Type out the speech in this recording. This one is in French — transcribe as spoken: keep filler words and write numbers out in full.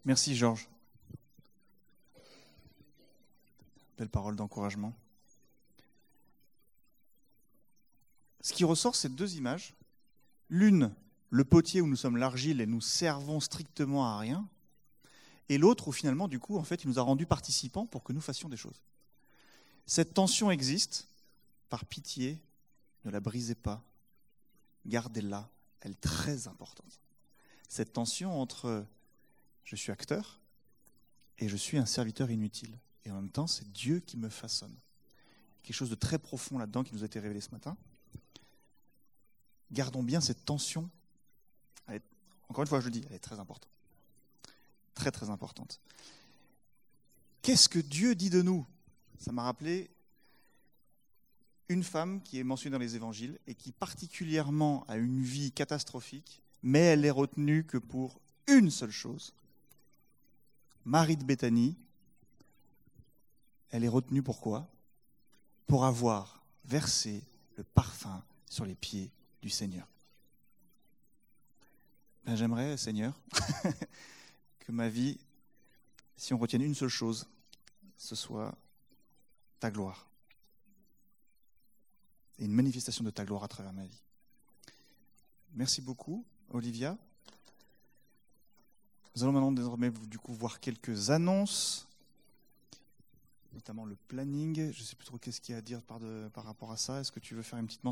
Merci Georges. Belle parole d'encouragement. Ce qui ressort, c'est deux images. L'une, le potier où nous sommes l'argile et nous servons strictement à rien. Et l'autre où finalement, du coup, en fait, il nous a rendus participants pour que nous fassions des choses. Cette tension existe. Par pitié, ne la brisez pas. Gardez-la. Elle est très importante. Cette tension entre je suis acteur et je suis un serviteur inutile. Et en même temps, c'est Dieu qui me façonne. Quelque chose de très profond là-dedans qui nous a été révélé ce matin. Gardons bien cette tension. Elle est, encore une fois, je le dis, elle est très importante. Très, très importante. Qu'est-ce que Dieu dit de nous ? Ça m'a rappelé une femme qui est mentionnée dans les évangiles et qui particulièrement a une vie catastrophique, mais elle est retenue que pour une seule chose. Marie de Béthanie, elle est retenue pourquoi ? Pour avoir versé le parfum sur les pieds du Seigneur. Ben, j'aimerais, Seigneur, que ma vie, si on retienne une seule chose, ce soit ta gloire. Et une manifestation de ta gloire à travers ma vie. Merci beaucoup, Olivia. Nous allons maintenant désormais du coup voir quelques annonces, notamment le planning. Je ne sais plus trop qu'est-ce qu'il y a à dire par, de, par rapport à ça. Est-ce que tu veux faire une petite mention ?